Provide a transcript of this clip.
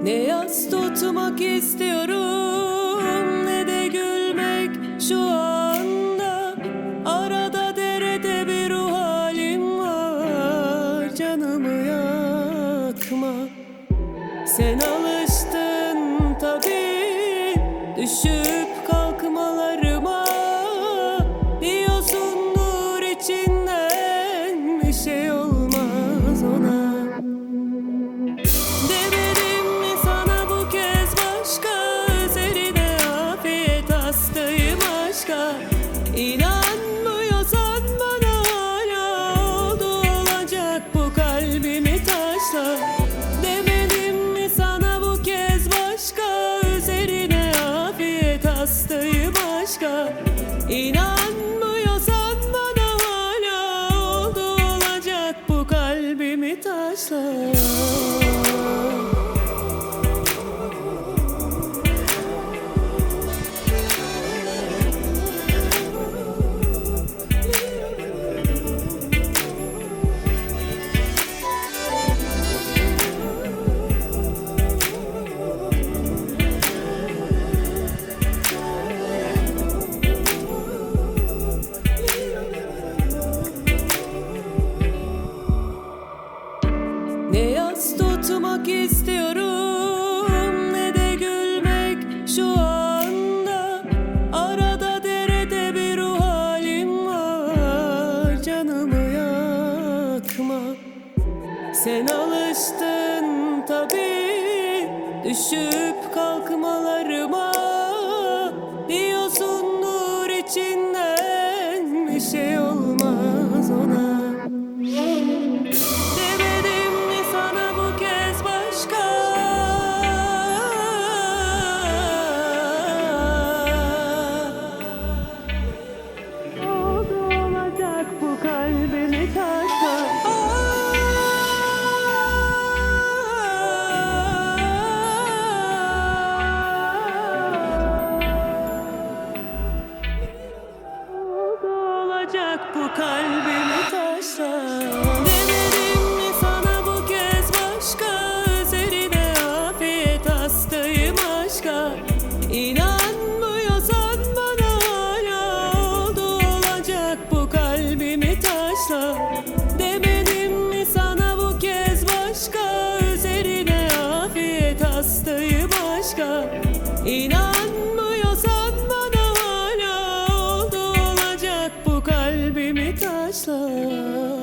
Ne yas tutmak istiyorum, ne de gülmek şu anda. Arada derede bir ruh halim var, canımı yakma. Sen alıştın tabii düşüp kalkmalarıma. Diyorsundur içinden bir şey olmaz ona. Demedim mi sana bu kez başka, üzerine afiyet hastayım aşka. İnanmıyorsan bana hala, oldu olacak bu kalbimi taşla. Demedim mi sana bu kez başka, üzerine afiyet hastayım aşka. İnanmıyorsan bana hala, oldu olacak bu kalbimi taşla. Ne yas tutmak istiyorum, ne de gülmek şu anda. Arada derede bir ruh halim var, canımı yakma. Sen alıştın tabii düşüp kalkmalarıma. Diyorsundur içinden bir şey olmaz ona. Demedim mi sana bu kez başka, oldu olacak bu kalbimi taşla. Oldu olacak bu kalbimi taşla. Demedim mi sana bu kez başka, üzerine afiyet hastayım aşka. İnanmıyorsan bana hala, oldu olacak bu kalbimi taşla. Demedim mi sana bu kez başka, üzerine afiyet hastayım aşka. İnanmıyorsan bana hala, oldu olacak bu kalbimi taşla.